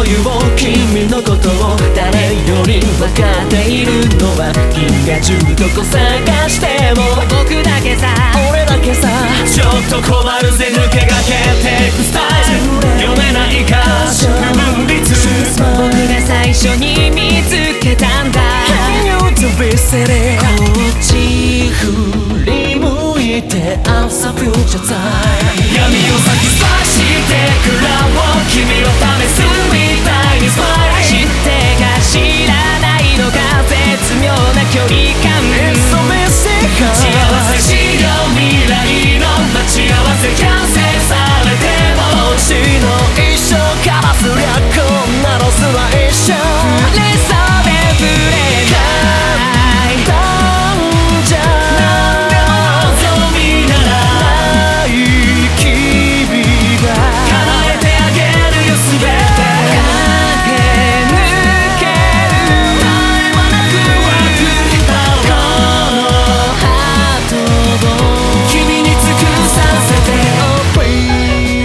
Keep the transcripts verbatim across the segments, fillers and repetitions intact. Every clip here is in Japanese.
いう君のことを誰より分かっているのは君が中どこ探しても僕だけさ俺だけさちょっと困るぜ抜けがけてくスタイル読めないか不分率僕が最初に見つけたんだ Can you do be silly こっち振り向いて朝フューチャータイム闇を先差してくらを君を試すみたいにスマイル知ってか知らないのか絶妙な距離感 It's so messy 幸せしよう未来の待ち合わせキャンセルされても星の一生からすりゃこんなロスは一生触れそうで触れない簡単じゃ何でも望みならない君が叶えてあげるよ全て駆け抜ける絶え間なく湧くこのハートを君に尽くさせて Oh please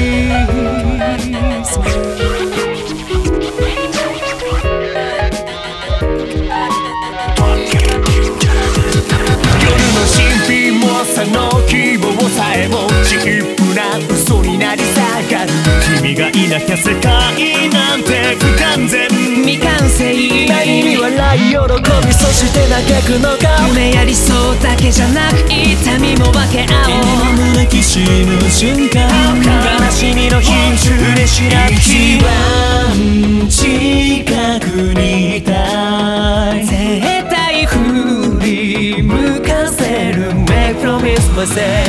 夜の神秘も朝の希望さえもチップな嘘になり下がる君がいなきゃ世界なんて不完全未完成何に笑い喜びそして嘆くのか夢や理想だけじゃなく痛みも分け合おう泣き死ぬ瞬間悲しみの日嬉しなき一番近くにいたい絶対振り向かせる Make promise myself 容赦なく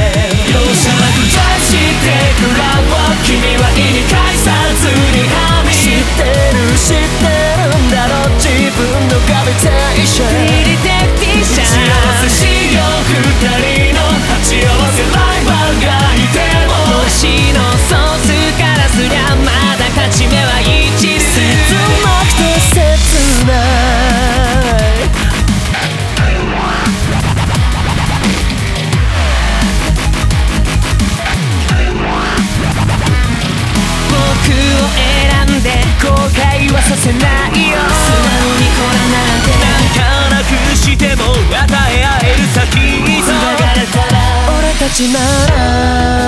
してくらを君は意に介さずにはみ知ってる知ってるんだろう自分のガビテーションディテクティション幸せしよう二人の鉢合わせライバルがいても星のソースからすりゃまだ勝ち目は一縷切なくて切ない僕を選んで後悔はさせないよ素直にこらなんてなんかなくしても与え合える先に繋がれたら俺たちなら